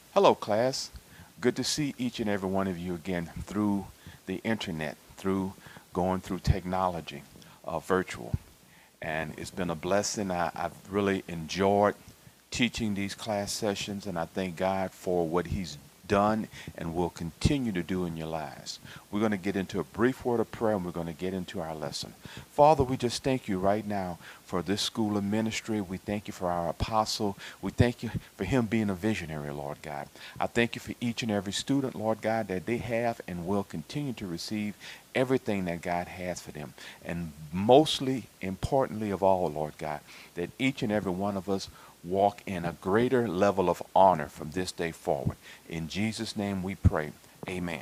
Hello, class. Good to see each and every one of you again through the internet, through going through technology, virtual. And it's been a blessing. I've really enjoyed teaching these class sessions, and I thank God for what He's done and will continue to do in your lives. We're going to get into a brief word of prayer and we're going to get into our lesson. Father, we just thank you right now for this school of ministry. We thank you for our apostle. We thank you for him being a visionary, Lord God. I thank you for each and every student, Lord God, that they have and will continue to receive everything that God has for them. And mostly importantly of all, Lord God, that each and every one of us walk in a greater level of honor from this day forward. In Jesus' name we pray. Amen.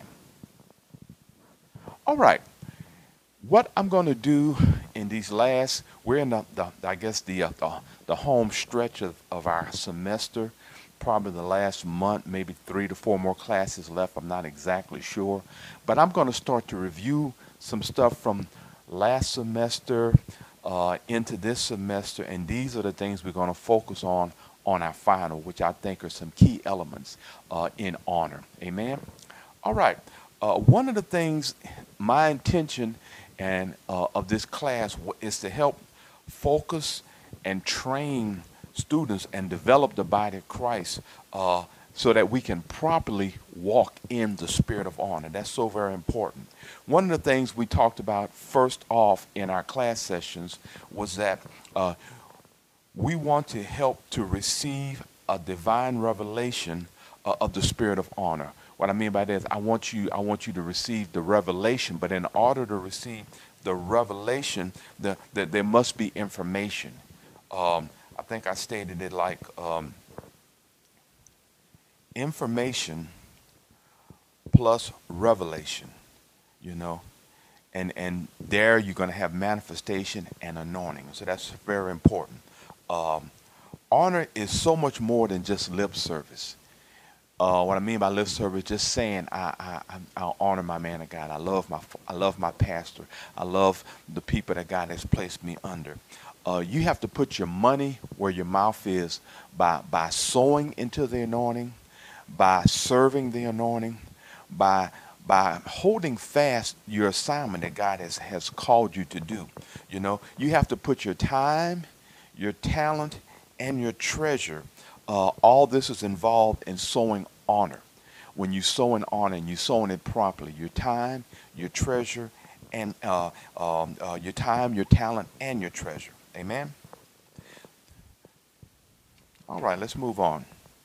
All right. What I'm going to do in these last, we're in I guess the home stretch of our semester, probably the last month, maybe 3 to 4 more classes left. I'm not exactly sure, but I'm going to start to review some stuff from last semester into this semester, and these are the things we're going to focus on our final, which I think are some key elements in honor. Amen. All right. One of the things, my intention and of this class is to help focus and train students and develop the body of Christ so that we can properly walk in the spirit of honor. That's so very important. One of the things we talked about first off in our class sessions was that we want to help to receive a divine revelation of the spirit of honor. What I mean by that is I want you to receive the revelation, but in order to receive the revelation, that there must be information. I think I stated it like information plus revelation, you know, and there you're going to have manifestation and anointing. So that's very important. Um, Honor is so much more than just lip service. What I mean by lip service, just saying I honor my man of God. I love my pastor. I love the people that God has placed me under. You have to put your money where your mouth is by sowing into the anointing, by serving the anointing, by holding fast your assignment that God has called you to do. You know, you have to put your time, your talent, and your treasure. All this is involved in sowing honor. When you sow in honor and you sowing it properly, your time, your treasure, and your time, your talent, and your treasure. Amen. All right, let's move on.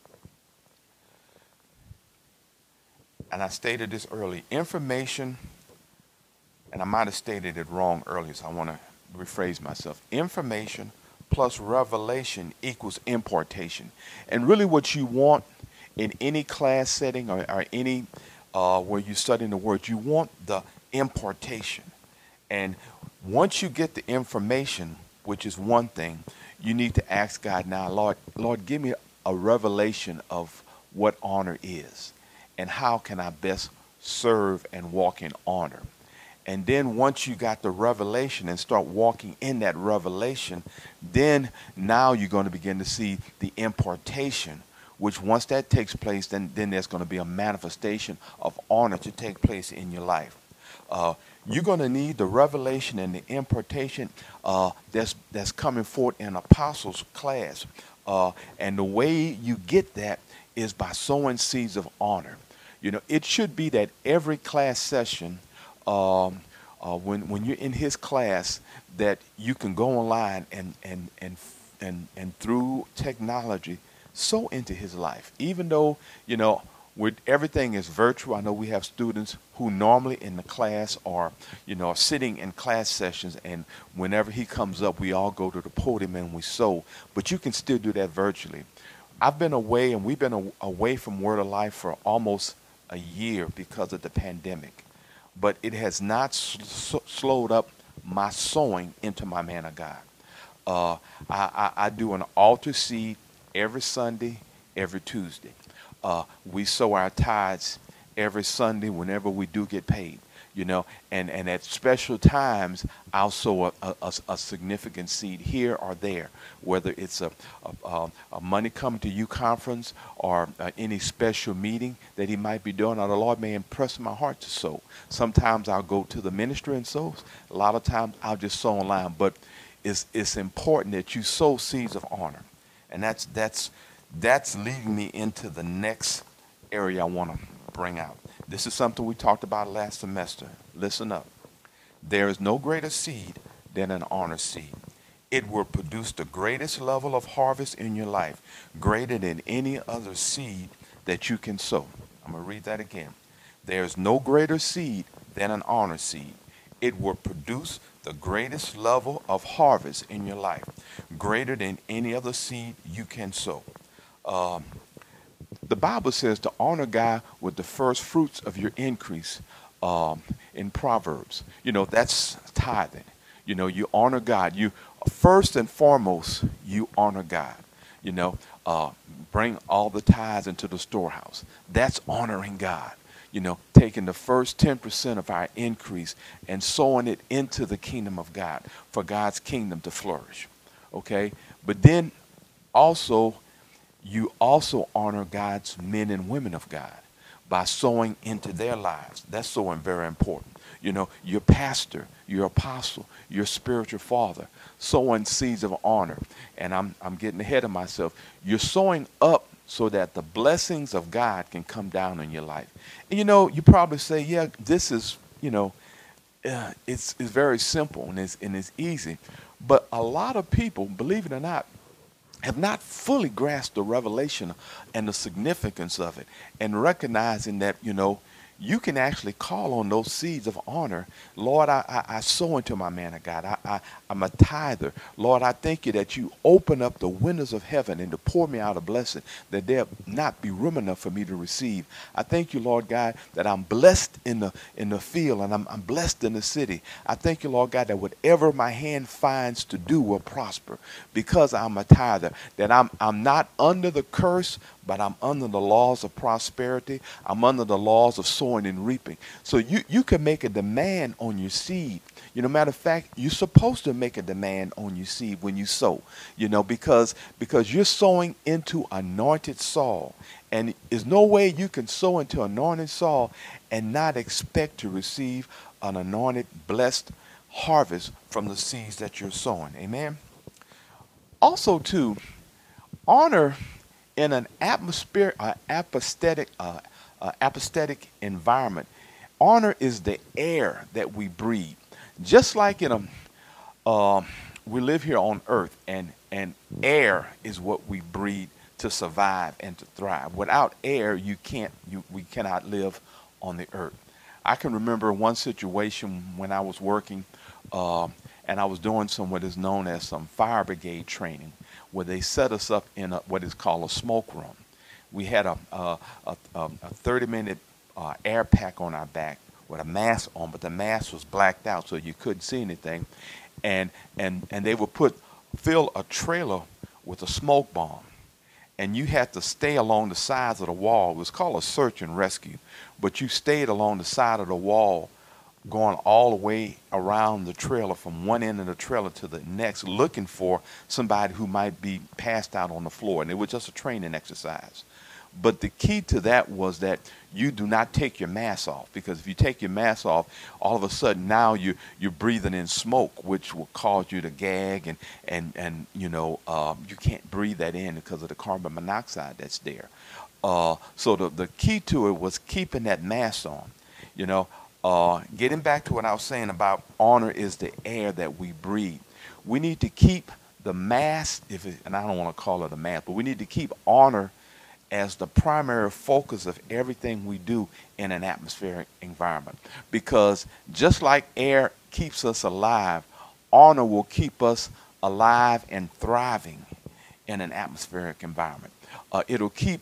And I stated this early. Information, and I might have stated it wrong earlier, so I want to rephrase myself. Information plus revelation equals importation. And really, what you want in any class setting or any where you're studying the word, you want the importation. And once you get the information, which is one thing, you need to ask God now, Lord, give me a revelation of what honor is and how can I best serve and walk in honor. And then once you got the revelation and start walking in that revelation, then now you're going to begin to see the impartation, which once that takes place, then there's going to be a manifestation of honor to take place in your life. Uh, you're going to need the revelation and the impartation that's coming forth in apostles class. And the way you get that is by sowing seeds of honor. You know, it should be that every class session, when you're in his class, that you can go online and through technology sow into his life. Even though, you know, with everything is virtual, I know we have students who normally in the class are, you know, sitting in class sessions, and whenever he comes up, we all go to the podium and we sow. But you can still do that virtually. I've been away, and we've been away from Word of Life for almost a year because of the pandemic, but it has not slowed up my sowing into my man of God. I do an altar seed every Sunday, every Tuesday. We sow our tithes every Sunday whenever we do get paid. you know, and at special times I'll sow a significant seed here or there, whether it's a money come to you conference or any special meeting that he might be doing, or the Lord may impress my heart to sow. Sometimes I'll go to the ministry and sow. A lot of times I'll just sow online, but it's important that you sow seeds of honor, and that's leading me into the next area I want to bring out. This is something we talked about last semester. Listen up. There is no greater seed than an honor seed. It will produce the greatest level of harvest in your life, greater than any other seed that you can sow. I'm going to read that again. There is no greater seed than an honor seed. It will produce the greatest level of harvest in your life, greater than any other seed you can sow. Um, the Bible says to honor God with the first fruits of your increase in Proverbs. You know, that's tithing. You know, you honor God. You first and foremost, you honor God. You know, bring all the tithes into the storehouse. That's honoring God. You know, taking the first 10% of our increase and sowing it into the kingdom of God for God's kingdom to flourish. Okay? But then also, you also honor God's men and women of God by sowing into their lives. That's sowing very important. You know, your pastor, your apostle, your spiritual father, sowing seeds of honor. And I'm getting ahead of myself. You're sowing up so that the blessings of God can come down in your life. And you know, you probably say, yeah, this is, you know, it's very simple and it's easy. But a lot of people, believe it or not, have not fully grasped the revelation and the significance of it, and recognizing that, you know, you can actually call on those seeds of honor. Lord, I sow into my man of God. I'm a tither. Lord, I thank you that you open up the windows of heaven and to pour me out a blessing that there not be room enough for me to receive. I thank you, Lord God, that I'm blessed in the field, and I'm blessed in the city. I thank you, Lord God, that whatever my hand finds to do will prosper because I'm a tither, that I'm not under the curse, but I'm under the laws of prosperity. I'm under the laws of sowing and reaping. So you can make a demand on your seed. You know, matter of fact, you're supposed to make a demand on your seed when you sow, you know, because you're sowing into anointed soil. And there's no way you can sow into anointed soil and not expect to receive an anointed, blessed harvest from the seeds that you're sowing. Amen. Also, too, honor in an atmosphere, apathetic environment. Honor is the air that we breathe. Just like in we live here on earth, and air is what we breathe to survive and to thrive. Without air, we cannot live on the earth. I can remember one situation when I was working, and I was doing what is known as some fire brigade training, where they set us up in what is called a smoke room. We had a 30-minute air pack on our back with a mask on, but the mask was blacked out, so you couldn't see anything. And they would fill a trailer with a smoke bomb, and you had to stay along the sides of the wall. It was called a search and rescue, but you stayed along the side of the wall, going all the way around the trailer from one end of the trailer to the next, looking for somebody who might be passed out on the floor. And it was just a training exercise. But the key to that was that you do not take your mask off, because if you take your mask off, all of a sudden now you're breathing in smoke, which will cause you to gag, and you know, you can't breathe that in because of the carbon monoxide that's there. So the key to it was keeping that mask on. You know, getting back to what I was saying about honor is the air that we breathe. We need to keep the mask, and I don't want to call it a mask, but we need to keep honor as the primary focus of everything we do in an atmospheric environment. Because just like air keeps us alive, honor will keep us alive and thriving in an atmospheric environment. It'll keep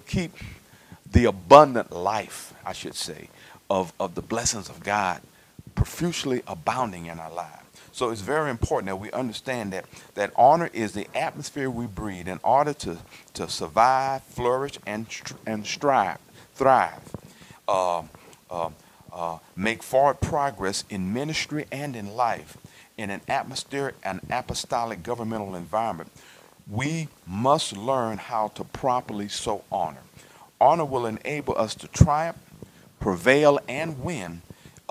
the abundant life, I should say, of the blessings of God profusely abounding in our lives. So it's very important that we understand that honor is the atmosphere we breathe in order to survive, flourish, and thrive. Um, um, make forward progress in ministry and in life in an apostolic governmental environment, we must learn how to properly sow honor. Honor will enable us to triumph, prevail, and win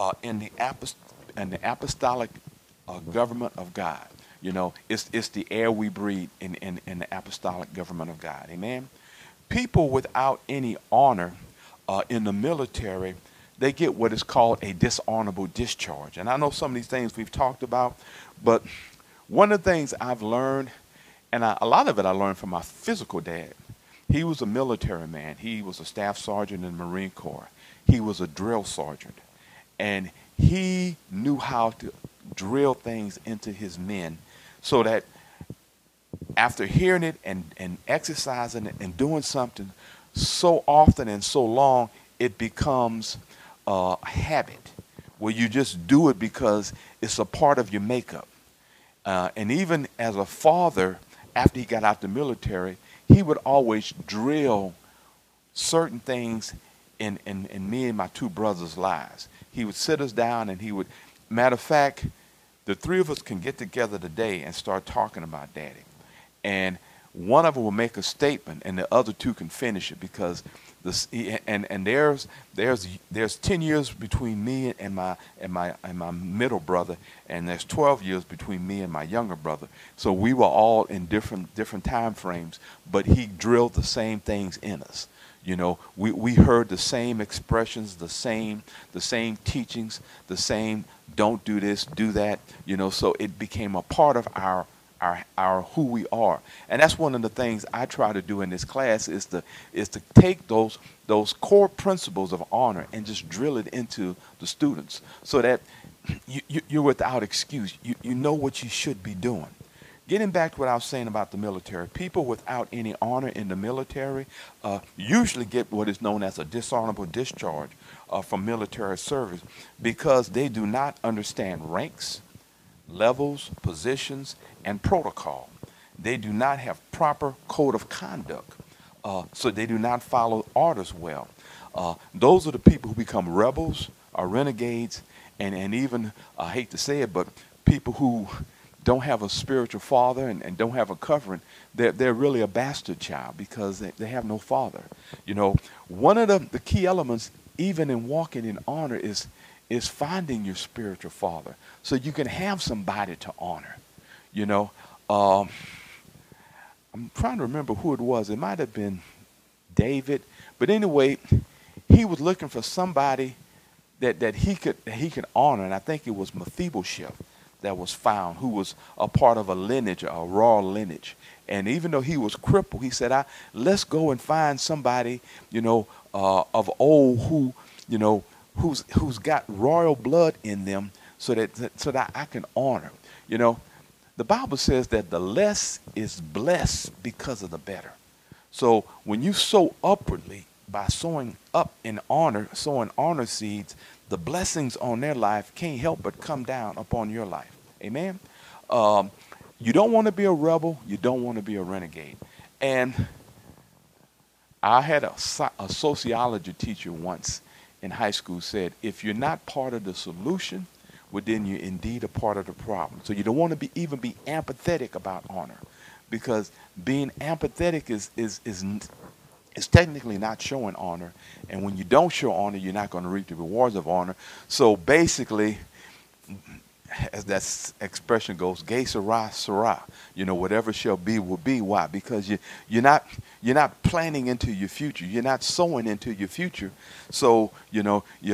in the apostolic government of God. You know, it's the air we breathe in the apostolic government of God. Amen. People without any honor in the military, they get what is called a dishonorable discharge. And I know some of these things we've talked about, but one of the things I've learned, and a lot of it I learned from my physical dad. He was a military man. He was a staff sergeant in the Marine Corps. He was a drill sergeant. And he knew how to drill things into his men so that after hearing it and exercising it and doing something so often and so long, it becomes a habit where you just do it because it's a part of your makeup. And even as a father, after he got out the military, he would always drill certain things in me and my two brothers' lives. He would sit us down and he would, matter of fact, the three of us can get together today and start talking about daddy. And one of them will make a statement and the other two can finish it because this and there's 10 years between me and my middle brother, and there's 12 years between me and my younger brother. So we were all in different time frames, but he drilled the same things in us. You know, we heard the same expressions, the same teachings, the same don't do this, do that, you know, so it became a part of our who we are. And that's one of the things I try to do in this class is to take those core principles of honor and just drill it into the students so that you're without excuse. You know what you should be doing. Getting back to what I was saying about the military, people without any honor in the military usually get what is known as a dishonorable discharge from military service because they do not understand ranks, levels, positions, and protocol. They do not have proper code of conduct, so they do not follow orders well. Those are the people who become rebels or renegades, and even, I hate to say it, but people who don't have a spiritual father and don't have a covering, they're really a bastard child because they have no father. You know, one of the key elements, even in walking in honor, is finding your spiritual father so you can have somebody to honor. You know, I'm trying to remember who it was. It might have been David, but anyway, he was looking for somebody that he could honor, and I think it was Mephibosheth that was found, who was a part of a lineage, a royal lineage. And even though he was crippled, he said, let's go and find somebody, you know, of old who, you know, who's got royal blood in them so that I can honor. You know, the Bible says that the less is blessed because of the better. So when you sow upwardly by sowing up in honor, sowing honor seeds, the blessings on their life can't help but come down upon your life. Amen. You don't want to be a rebel. You don't want to be a renegade. And I had a sociology teacher once in high school said, if you're not part of the solution, well, then you're indeed a part of the problem. So you don't want to even be empathetic about honor, because being empathetic is technically not showing honor. And when you don't show honor, you're not going to reap the rewards of honor. So basically, as that expression goes, "Gay Sarah, Sarah." You know, whatever shall be will be. Why? Because you're not planning into your future. You're not sowing into your future. So you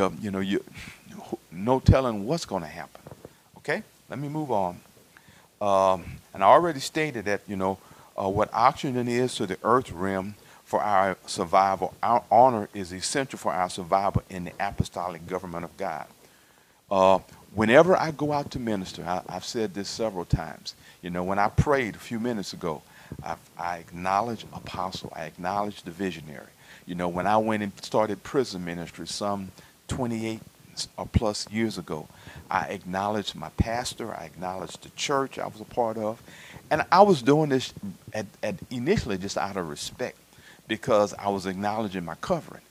no telling what's going to happen. Okay, let me move on. And I already stated that what oxygen is to the earth realm for our survival. Our honor is essential for our survival in the apostolic government of God. Whenever I go out to minister, I've said this several times. When I prayed a few minutes ago, I acknowledge apostle. I acknowledge the visionary. When I went and started prison ministry some 28 or plus years ago, I acknowledged my pastor. I acknowledged the church I was a part of. And I was doing this initially just out of respect, because I was acknowledging my covering.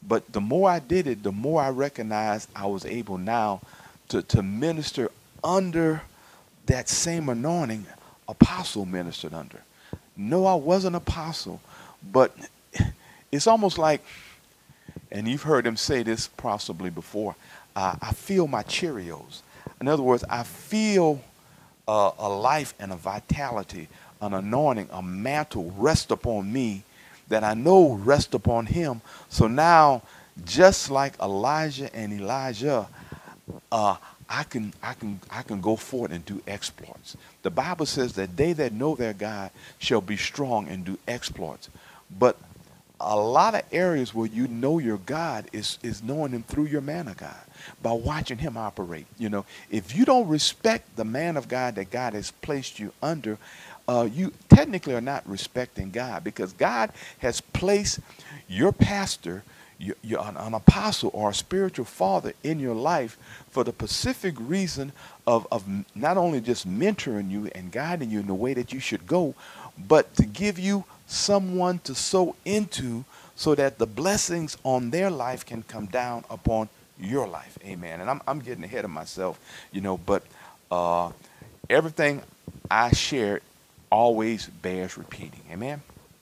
But the more I did it, the more I recognized I was able now to minister under that same anointing apostle ministered under. No, I wasn't apostle, but it's almost like, and you've heard him say this possibly before, I feel my Cheerios. In other words, I feel a life and a vitality, an anointing, a mantle rest upon me that I know rest upon him. So now, just like Elijah and Elijah, uh, I can go forward and do exploits. The Bible says that they that know their God shall be strong and do exploits. But a lot of areas where you know your God is knowing him through your man of God, by watching him operate. If you don't respect the man of God that God has placed you under, you technically are not respecting God, because God has placed your pastor, an apostle or a spiritual father in your life for the specific reason of not only just mentoring you and guiding you in the way that you should go, but to give you someone to sow into, so that the blessings on their life can come down upon your life. Amen. And I'm getting ahead of myself, but uh, everything I share always bears repeating. Amen.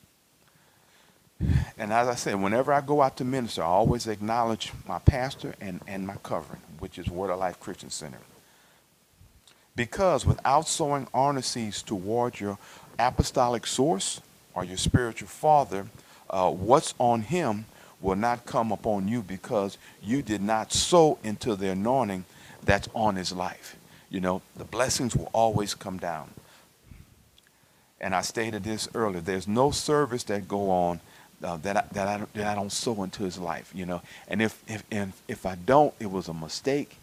And as I said, whenever I go out to minister, I always acknowledge my pastor and my covering, which is Word of Life Christian Center. Because without sowing honor seeds toward your apostolic source or your spiritual father, what's on him will not come upon you, because you did not sow into the anointing that's on his life. The blessings will always come down. And I stated this earlier. There's no service that go on that I don't sow into his life. And if I don't, it was a mistake.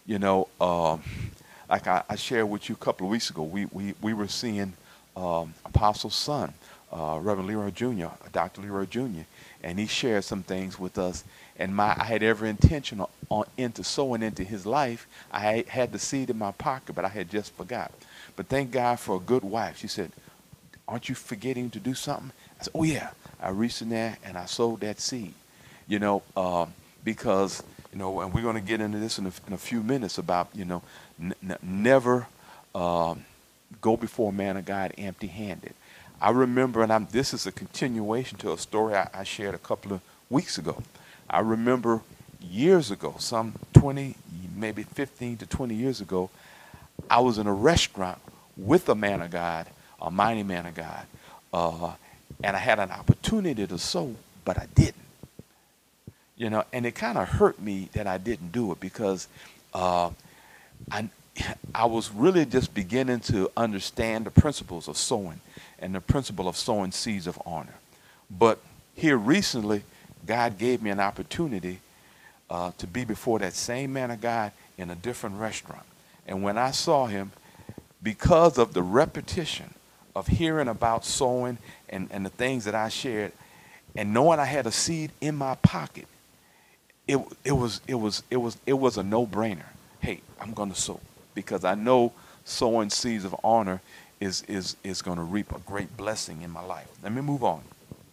Like I shared with you a couple of weeks ago, we were seeing Apostle's son, Reverend Leroy Jr., Dr. Leroy Jr., and he shared some things with us. And I had every intention into sowing into his life. I had the seed in my pocket, but I had just forgot. But thank God for a good wife. She said, "Aren't you forgetting to do something?" I said, "Oh yeah." I reached in there and I sowed that seed. Because and we're going to get into this in a few minutes about never go before a man of God empty-handed. I remember, and this is a continuation to a story I shared a couple of weeks ago. I remember years ago, some 20, maybe 15 to 20 years ago, I was in a restaurant with a man of God, a mighty man of God, and I had an opportunity to sow, but I didn't. And it kind of hurt me that I didn't do it, because I was really just beginning to understand the principles of sowing and the principle of sowing seeds of honor. But here recently, God gave me an opportunity to be before that same man of God in a different restaurant. And when I saw him, because of the repetition of hearing about sowing and the things that I shared, and knowing I had a seed in my pocket, it was a no-brainer. Hey, I'm going to sow, because I know sowing seeds of honor is going to reap a great blessing in my life. Let me move on.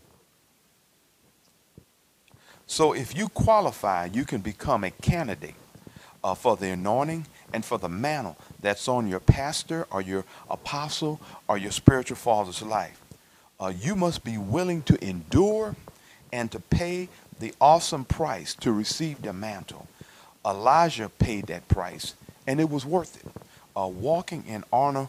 So if you qualify, you can become a candidate for the anointing and for the mantle that's on your pastor or your apostle or your spiritual father's life. You must be willing to endure and to pay the awesome price to receive the mantle. Elijah paid that price, and it was worth it. Walking in honor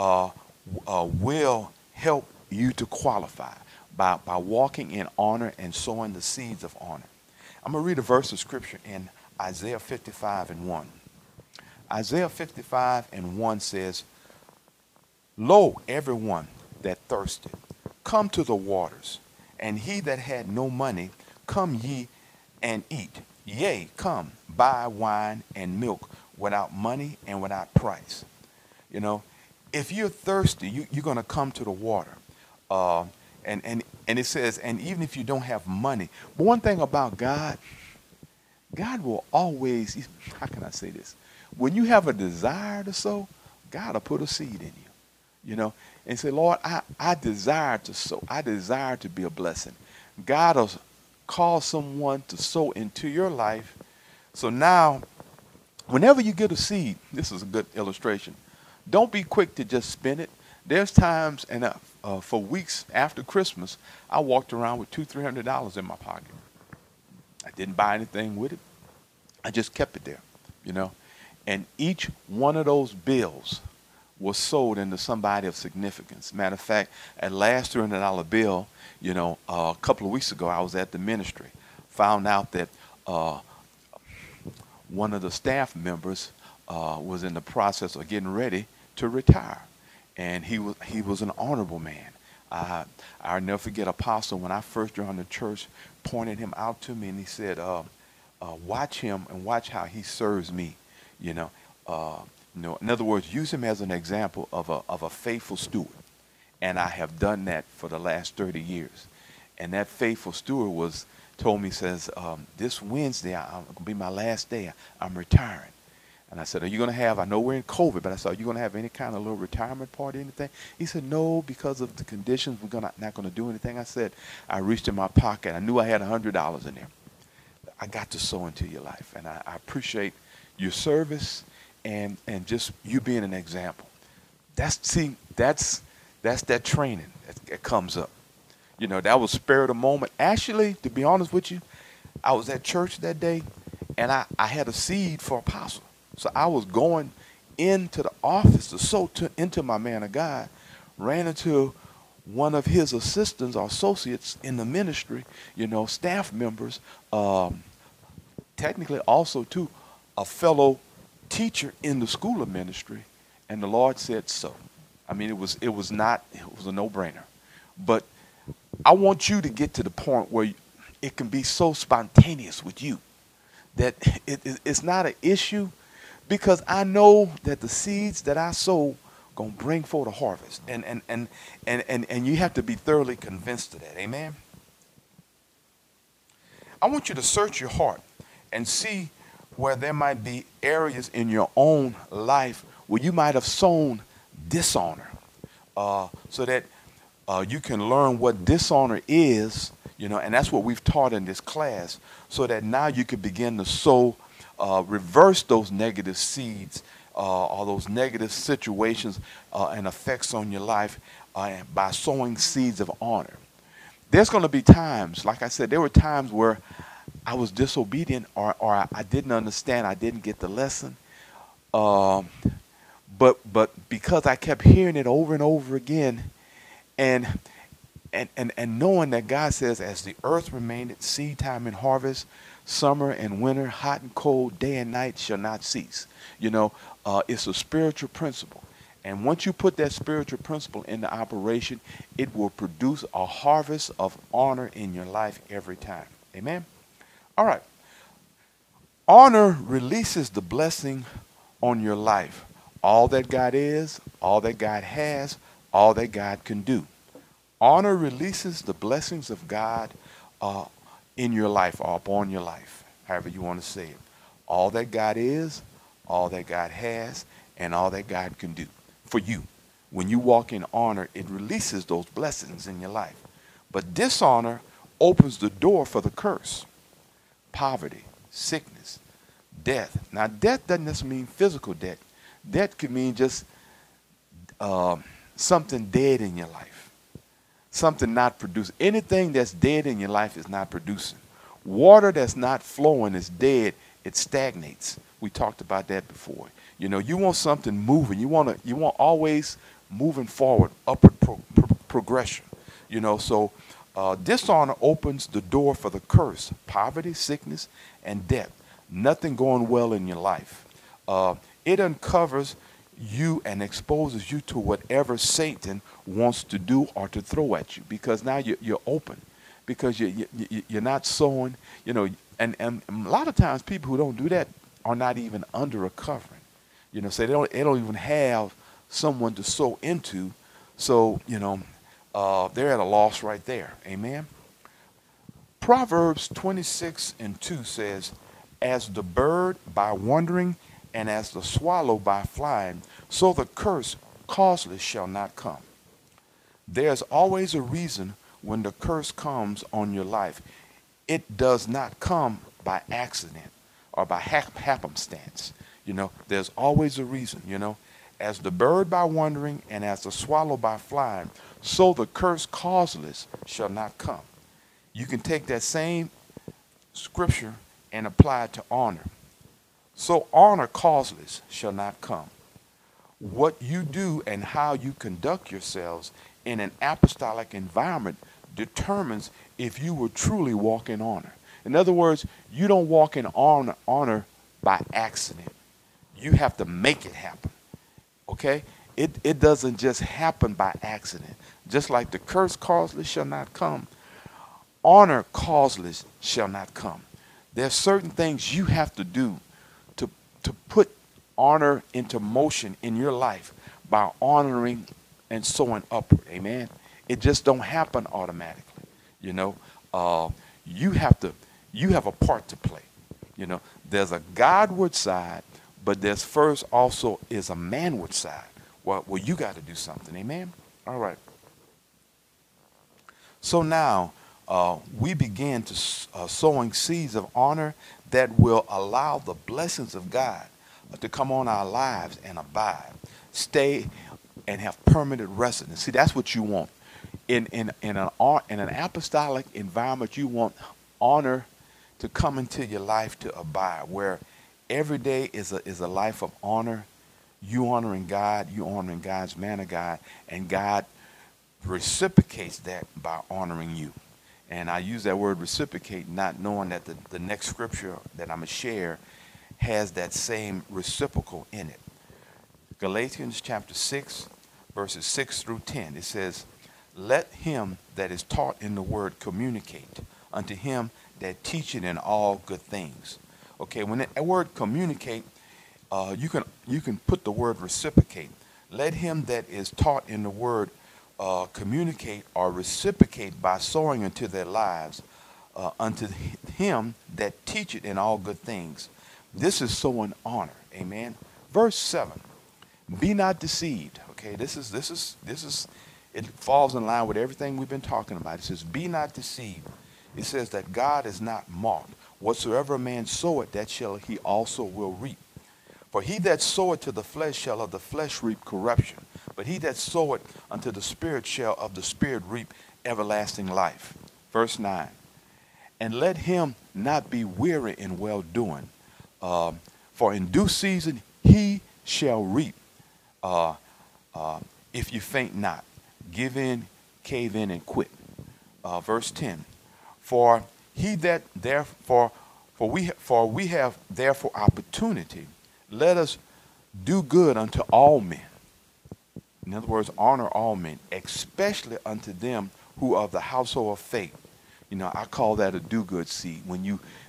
will help you to qualify by walking in honor and sowing the seeds of honor. I'm going to read a verse of scripture in Isaiah 55:1. Isaiah 55:1 says, "Lo, everyone that thirsted, come to the waters, and he that had no money, come ye and eat. Yea, come, buy wine and milk without money and without price." If you're thirsty, you're going to come to the water. And it says, and even if you don't have money. But one thing about God, God will always, how can I say this? When you have a desire to sow, God will put a seed in you, and say, "Lord, I desire to sow. I desire to be a blessing." God will cause someone to sow into your life. So now, whenever you get a seed, this is a good illustration. Don't be quick to just spend it. There's times, and for weeks after Christmas, I walked around with $200-300 in my pocket. I didn't buy anything with it. I just kept it there, you know. And each one of those bills was sold into somebody of significance. Matter of fact, at last $300 bill, a couple of weeks ago, I was at the ministry, found out that one of the staff members was in the process of getting ready to retire, and he was an honorable man. I'll never forget Apostle when I first joined the church pointed him out to me, and he said, "Watch him and watch how he serves me." You know, in other words, use him as an example of a faithful steward. And I have done that for the last 30 years. And that faithful steward told me, says, this Wednesday, I'm going to be my last day. I'm retiring. And I said, are you going to have, I know we're in COVID, but I said, are you going to have any kind of little retirement party, anything? He said, no, because of the conditions, we're not going to do anything. I said, I reached in my pocket. I knew I had $100 in there. I got to sow into your life. And I appreciate your service and just you being an example. That's that training that comes up. That was spur of the moment. Actually, to be honest with you, I was at church that day, and I had a seed for Apostle. So I was going into the office to sow into my man of God, ran into one of his assistants or associates in the ministry, staff members, technically also too, a fellow teacher in the school of ministry, and the Lord said so. I mean, it was a no-brainer. But I want you to get to the point where it can be so spontaneous with you that it's not an issue, because I know that the seeds that I sow gonna bring forth a harvest, and you have to be thoroughly convinced of that. Amen. I want you to search your heart and see where there might be areas in your own life where you might have sown dishonor, so that you can learn what dishonor is, and that's what we've taught in this class, so that now you can begin to sow, reverse those negative seeds, or those negative situations and effects on your life by sowing seeds of honor. There's going to be times, like I said, there were times where I was disobedient, or I didn't understand, I didn't get the lesson. But because I kept hearing it over and over again, and knowing that God says, as the earth remaineth, seed time and harvest, summer and winter, hot and cold, day and night shall not cease. It's a spiritual principle. And once you put that spiritual principle into operation, it will produce a harvest of honor in your life every time. Amen? All right. Honor releases the blessing on your life. All that God is, all that God has, all that God can do. Honor releases the blessings of God in your life, or upon your life, however you want to say it. All that God is, all that God has, and all that God can do for you. When you walk in honor, it releases those blessings in your life. But dishonor opens the door for the curse. Poverty, sickness, death. Now, death doesn't necessarily mean physical death. Death could mean just something dead in your life, something not producing. Anything that's dead in your life is not producing. Water that's not flowing is dead. It stagnates. We talked about that before. You want something moving. You want always moving forward, upward progression. So dishonor opens the door for the curse, poverty, sickness, and death. Nothing going well in your life. It uncovers you and exposes you to whatever Satan wants to do or to throw at you, because now you're open, because you're not sowing, and a lot of times people who don't do that are not even under a covering, so they don't even have someone to sow into, so they're at a loss right there. Amen. Proverbs 26:2 says, as the bird by wandering, and as the swallow by flying, so the curse causeless shall not come. There's always a reason when the curse comes on your life. it does not come by accident or by happenstance. There's always a reason. As the bird by wandering and as the swallow by flying, so the curse causeless shall not come. You can take that same scripture and apply it to honor. So honor causeless shall not come. What you do and how you conduct yourselves in an apostolic environment determines if you will truly walk in honor. In other words, you don't walk in honor by accident. You have to make it happen. Okay? It doesn't just happen by accident. Just like the curse causeless shall not come, honor causeless shall not come. There's certain things you have to do to put honor into motion in your life by honoring and sowing upward. Amen. It just don't happen automatically. You know, you have a part to play. There's a Godward side, but there's first also is a manward side. Well, you got to do something. Amen. All right. So now we begin to sowing seeds of honor that will allow the blessings of God to come on our lives and abide, stay, and have permanent residence. See, that's what you want. In an apostolic environment, you want honor to come into your life to abide, where every day is a life of honor. You honoring God, you honoring God's man of God, and God reciprocates that by honoring you. And I use that word reciprocate, not knowing that the next scripture that I'm going to share has that same reciprocal in it. Galatians chapter 6, verses 6 through 10. It says, let him that is taught in the word communicate unto him that teacheth in all good things. Okay, when that word communicate, you can put the word reciprocate. Let him that is taught in the word communicate or reciprocate by sowing into their lives unto him that teacheth in all good things. This is sowing honor. Amen. Verse 7. Be not deceived. Okay, this is it falls in line with everything we've been talking about. It says, be not deceived. It says that God is not mocked. Whatsoever a man soweth, that shall he also will reap. For he that soweth to the flesh shall of the flesh reap corruption. But he that soweth unto the Spirit shall of the Spirit reap everlasting life. Verse 9. And let him not be weary in well doing. For in due season he shall reap. If you faint not, give in, cave in, and quit. Verse 10. For we have therefore opportunity. Let us do good unto all men. In other words, honor all men, especially unto them who are of the household of faith. I call that a do-good seed. When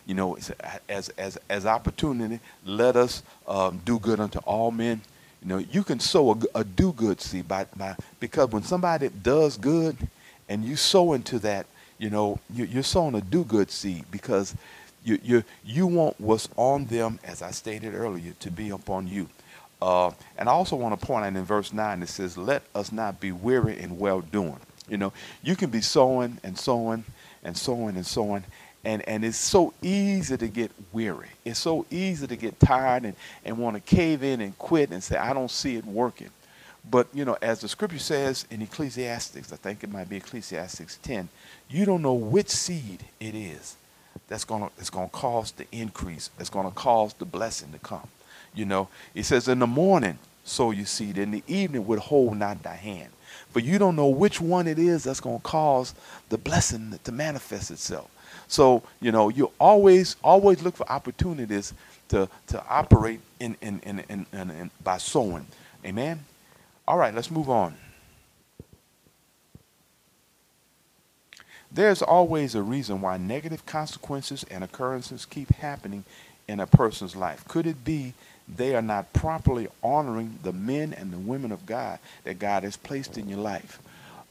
as opportunity, let us do good unto all men. You can sow a do-good seed because when somebody does good and you sow into that, you're sowing a do-good seed because you want what's on them, as I stated earlier, to be upon you. And I also want to point out in verse 9, it says, let us not be weary in well doing. You can be sowing and sowing and sowing and sowing, and it's so easy to get weary. It's so easy to get tired and want to cave in and quit and say, I don't see it working. But, as the scripture says in Ecclesiastes, I think it might be Ecclesiastes 10, you don't know which seed it is that's going to cause the increase. That's going to cause the blessing to come. It says in the morning, sow your seed. In the evening, withhold not thy hand. But you don't know which one it is that's going to cause the blessing to manifest itself. So, you always look for opportunities to operate in by sowing. Amen. All right, let's move on. There's always a reason why negative consequences and occurrences keep happening in a person's life. Could it be they are not properly honoring the men and the women of God that God has placed in your life?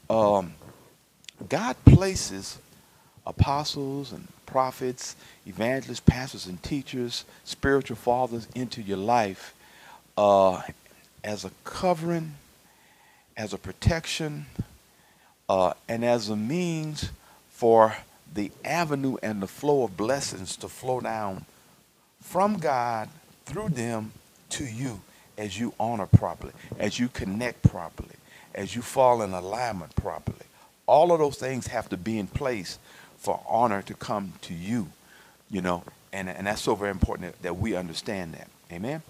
God places apostles and prophets, evangelists, pastors and teachers, spiritual fathers into your life as a covering, as a protection, and as a means for the avenue and the flow of blessings to flow down from God through them to you as you honor properly, as you connect properly, as you fall in alignment properly. All of those things have to be in place for honor to come to you, you know, and that's so very important that we understand that. Amen.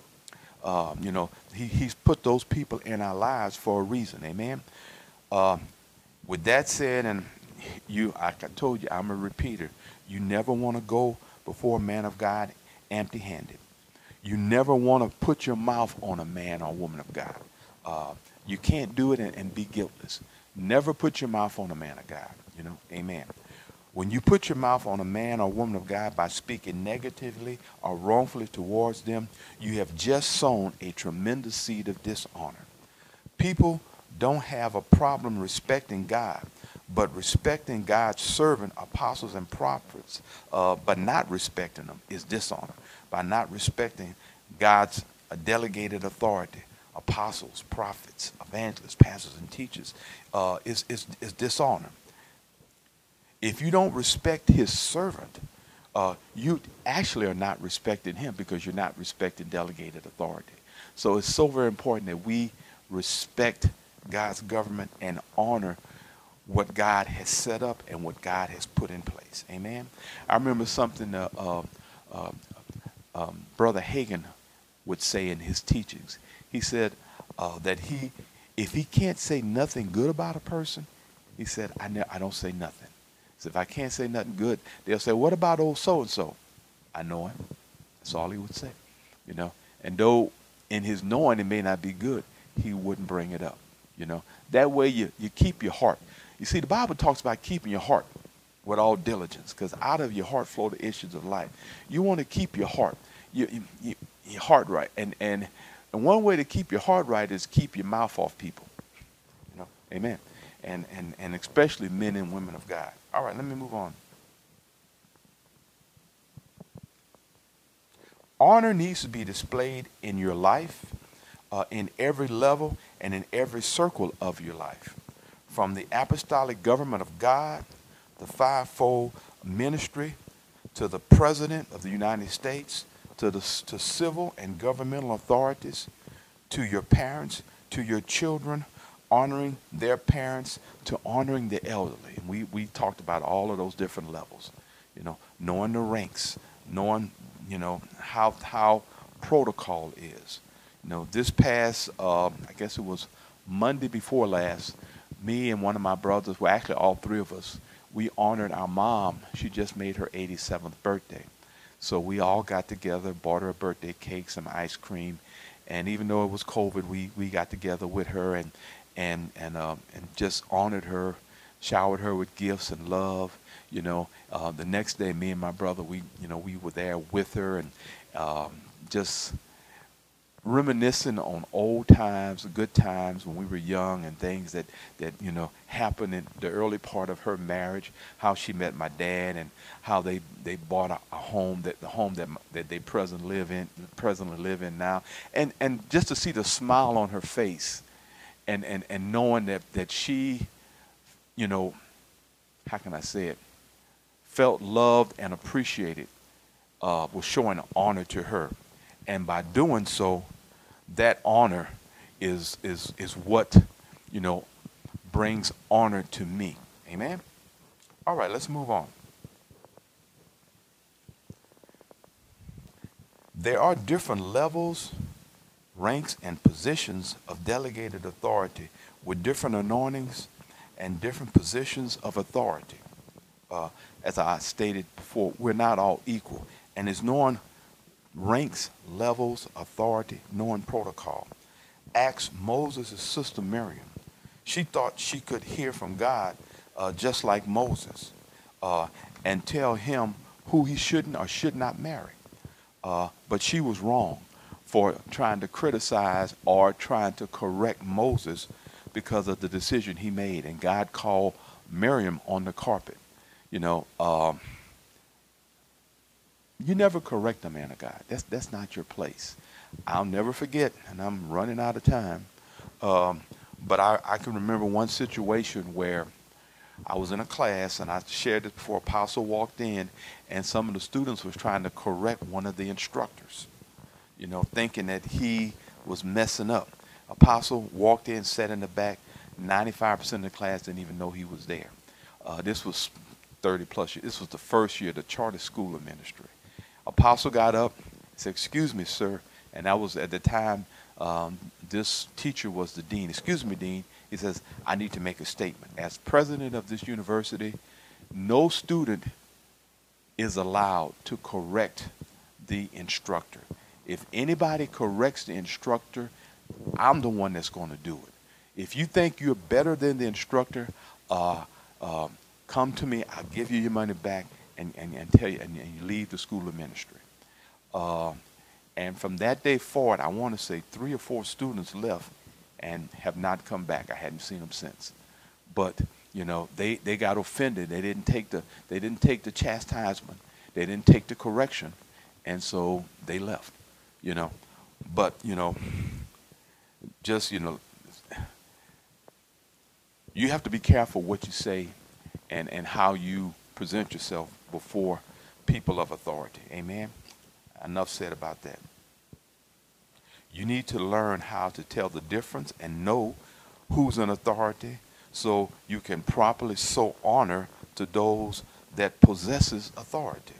He's put those people in our lives for a reason. Amen. Um, with that said, and like I told you, I'm a repeater. You never want to go before a man of God empty-handed. You never want to put your mouth on a man or woman of God. You can't do it and be guiltless. Never put your mouth on a man of God. Amen. When you put your mouth on a man or woman of God by speaking negatively or wrongfully towards them, you have just sown a tremendous seed of dishonor. People don't have a problem respecting God, but respecting God's servant, apostles, and prophets, but not respecting them is dishonor. By not respecting God's delegated authority, apostles, prophets, evangelists, pastors, and teachers, is dishonor. If you don't respect his servant, you actually are not respecting him because you're not respecting delegated authority. So it's so very important that we respect God's government and honor what God has set up and what God has put in place. Amen. I remember something uh, Brother Hagin would say in his teachings. He said that if he can't say nothing good about a person, he said, I don't say nothing. So if I can't say nothing good, they'll say, what about old so-and-so? I know him. That's all he would say. And though in his knowing it may not be good, he wouldn't bring it up. That way you keep your heart. You see, the Bible talks about keeping your heart with all diligence, because out of your heart flow the issues of life. You want to keep your heart, your heart right. And one way to keep your heart right is keep your mouth off people. Amen. And especially men and women of God. All right, let me move on. Honor needs to be displayed in your life, in every level and in every circle of your life. From the apostolic government of God, the fivefold ministry, to the President of the United States, to civil and governmental authorities, to your parents, to your children, honoring their parents, to honoring the elderly. And we talked about all of those different levels. Knowing the ranks, knowing, how protocol is. This past, I guess it was Monday before last, me and one of my brothers, well, actually all three of us, we honored our mom. She just made her 87th birthday. So we all got together, bought her a birthday cake, some ice cream, and even though it was COVID, we got together with her and just honored her, showered her with gifts and love. The next day, me and my brother, we were there with her and just reminiscing on old times, good times when we were young, and things that happened in the early part of her marriage, how she met my dad, and how they bought a home, that they presently live in now, and just to see the smile on her face, and knowing that she, how can I say it, felt loved and appreciated, was showing honor to her. And by doing so, that honor is what, brings honor to me. Amen? All right, let's move on. There are different levels, ranks, and positions of delegated authority with different anointings and different positions of authority. As I stated before, we're not all equal. And it's knowing ranks, levels, authority, knowing protocol. Ask Moses' sister Miriam. She thought she could hear from God just like Moses, and tell him who he shouldn't or should not marry. But she was wrong for trying to criticize or trying to correct Moses because of the decision he made. And God called Miriam on the carpet. You never correct a man of God. That's not your place. I'll never forget, and I'm running out of time. But I can remember one situation where I was in a class, and I shared this before Apostle walked in, and some of the students was trying to correct one of the instructors, thinking that he was messing up. Apostle walked in, sat in the back. 95% of the class didn't even know he was there. This was 30 plus years. This was the first year of the charter school of ministry. Apostle got up, said, "Excuse me, sir." And that was at the time, this teacher was the dean. "Excuse me, dean." He says, "I need to make a statement. As president of this university, no student is allowed to correct the instructor. If anybody corrects the instructor, I'm the one that's going to do it. If you think you're better than the instructor, come to me. I'll give you your money back and tell you, and you leave the school of ministry." And from that day forward, I want to say 3 or 4 students left and have not come back. I hadn't seen them since. But they got offended. They didn't take the chastisement. They didn't take the correction, and so they left. But just you have to be careful what you say and how you present yourself before people of authority. Amen. Enough said about that. You need to learn how to tell the difference and know who's in authority so you can properly sow honor to those that possesses authority.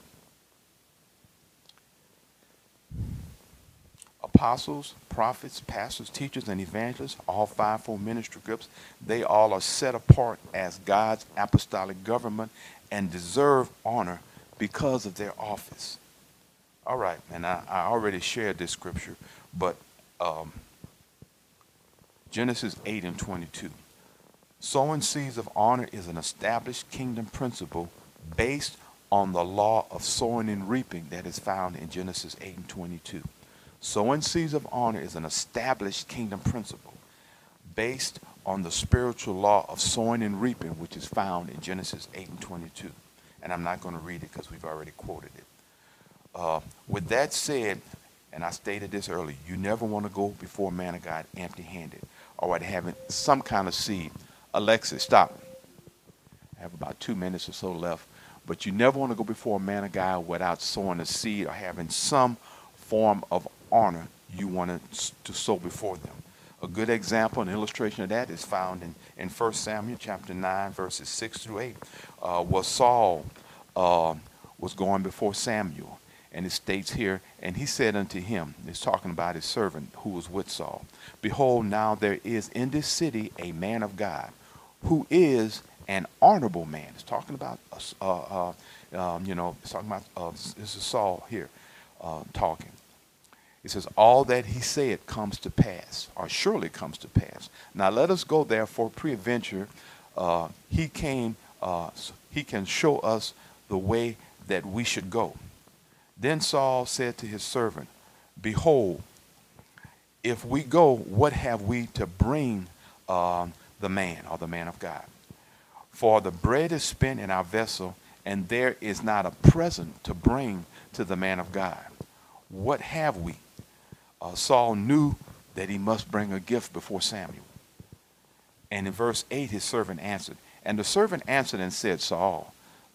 Apostles, prophets, pastors, teachers, and evangelists, all fivefold ministry groups, they all are set apart as God's apostolic government and deserve honor because of their office. All right, and I already shared this scripture, but Genesis 8:22. Sowing seeds of honor is an established kingdom principle based on the law of sowing and reaping that is found in Genesis 8:22. Sowing seeds of honor is an established kingdom principle based on the spiritual law of sowing and reaping, which is found in Genesis 8:22. And I'm not going to read it because we've already quoted it. With that said, and I stated this earlier, you never want to go before a man of God empty-handed or having some kind of seed. Alexis, stop. I have about 2 minutes or so left. But you never want to go before a man of God without sowing a seed or having some form of honor you want to sow before them. A good example and illustration of that is found in 1 Samuel chapter 9, verses 6 through 8, where Saul was going before Samuel. And it states here, "And he said unto him," it's talking about his servant who was with Saul, "Behold, now there is in this city a man of God, who is an honorable man." It's talking about, it's talking about, this is Saul here talking. It says, "All that he said comes to pass, or surely comes to pass. Now let us go there, for peradventure he can show us the way that we should go." Then Saul said to his servant, "Behold, if we go, what have we to bring the man," or the man of God? "For the bread is spent in our vessel, and there is not a present to bring to the man of God. What have we?" Saul knew that he must bring a gift before Samuel. And in verse 8, his servant answered. And the servant answered and said, Saul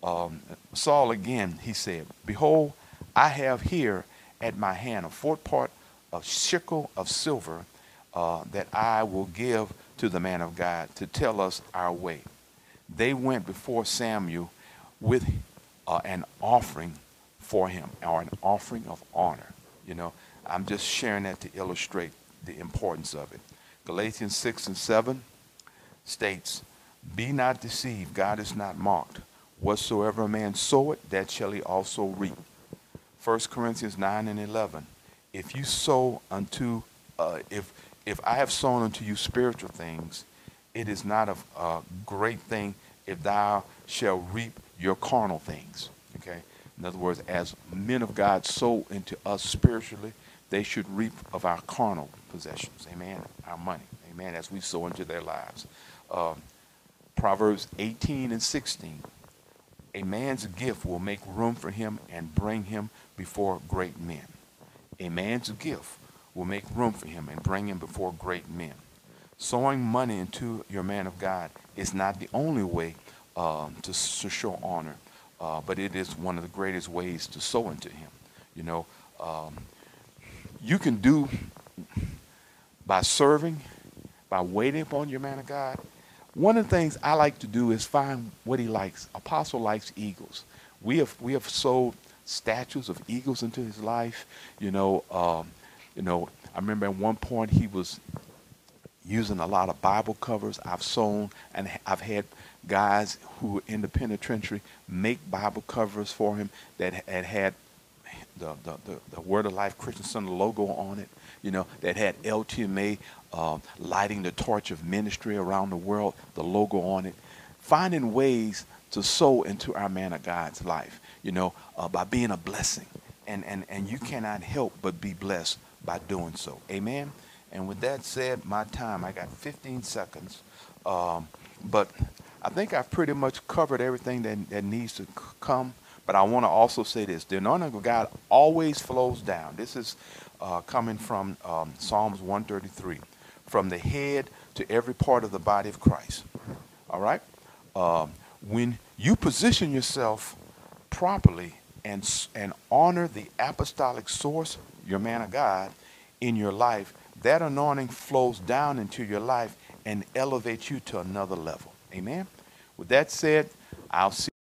again, he said, "Behold, I have here at my hand a 4th part of shekel of silver that I will give to the man of God to tell us our way." They went before Samuel with an offering for him, or an offering of honor. I'm just sharing that to illustrate the importance of it. Galatians 6:7 states, "Be not deceived, God is not mocked. Whatsoever a man soweth, that shall he also reap." 1 Corinthians 9:11, "If you sow unto, if I have sown unto you spiritual things, it is not a great thing if thou shalt reap your carnal things." Okay. In other words, as men of God sow into us spiritually, they should reap of our carnal possessions. Amen. Our money. Amen. As we sow into their lives. Proverbs 18:16. "A man's gift will make room for him and bring him before great men." A man's gift will make room for him and bring him before great men. Sowing money into your man of God is not the only way to show honor. But it is one of the greatest ways to sow into him. You know, um, you can do by serving, by waiting upon your man of God. One of the things I like to do is find what he likes. Apostle likes eagles. We have sold statues of eagles into his life. You know, I remember at one point he was using a lot of Bible covers. I've sewn and I've had guys who were in the penitentiary make Bible covers for him that had the Word of Life Christian Center logo on it, that had LTMA lighting the torch of ministry around the world, the logo on it. Finding ways to sow into our man of God's life, by being a blessing. And you cannot help but be blessed by doing so. Amen. And with that said, my time, I got 15 seconds. But I think I've pretty much covered everything that needs to come. But I want to also say this: the anointing of God always flows down. This is coming from Psalms 133, from the head to every part of the body of Christ. All right? When you position yourself properly and honor the apostolic source, your man of God, in your life, that anointing flows down into your life and elevates you to another level. Amen? With that said, I'll see